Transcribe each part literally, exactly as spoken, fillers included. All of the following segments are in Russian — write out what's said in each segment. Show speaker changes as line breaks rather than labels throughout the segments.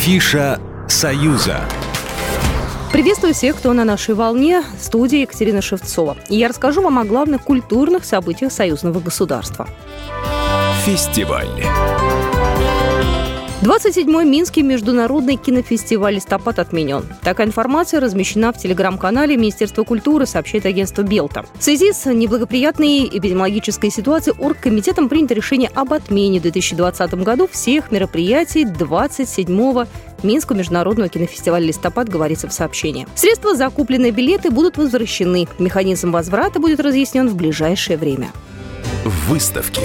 Афиша «Союза».
Приветствую всех, кто на нашей волне. В студии Екатерина Шевцова. И я расскажу вам о главных культурных событиях союзного государства.
Фестиваль.
двадцать седьмой Минский международный кинофестиваль «Листопад» отменен. Такая информация размещена в телеграм-канале Министерства культуры, сообщает агентство Белта. В связи с неблагоприятной эпидемиологической ситуацией оргкомитетом принято решение об отмене в две тысячи двадцатом году всех мероприятий двадцать седьмого Минского международного кинофестиваля «Листопад», говорится в сообщении. Средства за купленные билеты будут возвращены. Механизм возврата будет разъяснен в ближайшее время.
Выставки.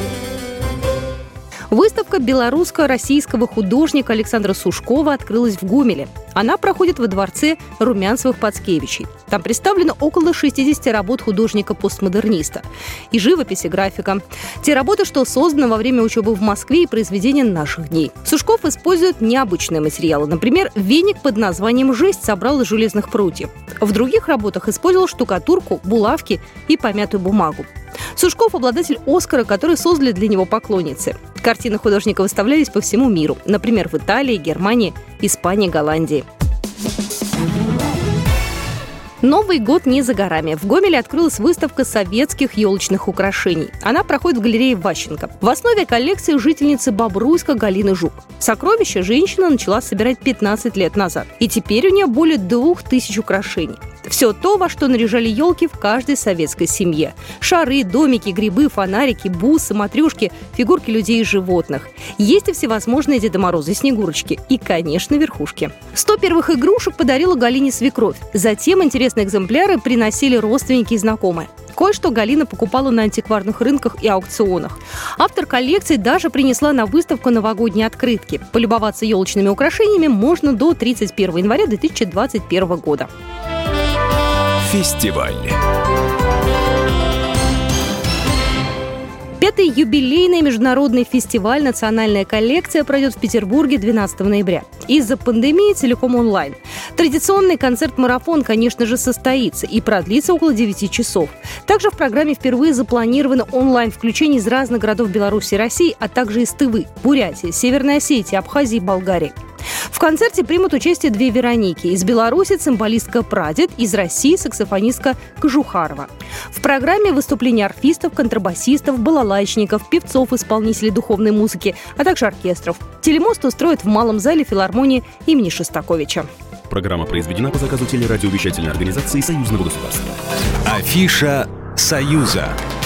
Выставка белорусско-российского художника Александра Сушкова открылась в Гомеле. Она проходит во дворце Румянцевых-Пацкевичей. Там представлено около шестидесяти работ художника-постмодерниста. И живопись, и графика. Те работы, что созданы во время учебы в Москве и произведения наших дней. Сушков использует необычные материалы. Например, веник под названием «Жесть» собрал из железных прутьев. В других работах использовал штукатурку, булавки и помятую бумагу. Сушков – обладатель «Оскара», который создали для него поклонницы. Картины художника выставлялись по всему миру. Например, в Италии, Германии, Испании, Голландии. Новый год не за горами. В Гомеле открылась выставка советских елочных украшений. Она проходит в галерее Ващенко. В основе коллекции жительницы Бобруйска Галины Жук. Сокровища женщина начала собирать пятнадцать лет назад. И теперь у нее более двух тысяч украшений. Все то, во что наряжали елки в каждой советской семье. Шары, домики, грибы, фонарики, бусы, матрешки, фигурки людей и животных. Есть и всевозможные Деда Морозы, Снегурочки и, конечно, верхушки. Сто первых игрушек подарила Галине свекровь. Затем интересные экземпляры приносили родственники и знакомые. Кое-что Галина покупала на антикварных рынках и аукционах. Автор коллекции даже принесла на выставку новогодние открытки. Полюбоваться елочными украшениями можно до тридцать первого января две тысячи двадцать первого года.
Фестиваль.
Пятый юбилейный международный фестиваль «Национальная коллекция» пройдет в Петербурге двенадцатого ноября. Из-за пандемии целиком онлайн. Традиционный концерт-марафон, конечно же, состоится и продлится около девяти часов. Также в программе впервые запланировано онлайн-включение из разных городов Беларуси и России, а также из Тывы, Бурятии, Северной Осетии, Абхазии и Болгарии. В концерте примут участие две Вероники. Из Беларуси цимбалистка Прадед, из России саксофонистка Кожухарова. В программе выступления арфистов, контрабасистов, балалайчников, певцов, исполнителей духовной музыки, а также оркестров. Телемост устроят в Малом зале филармонии имени Шостаковича.
Программа произведена по заказу телерадиовещательной организации Союзного государства.
Афиша «Союза».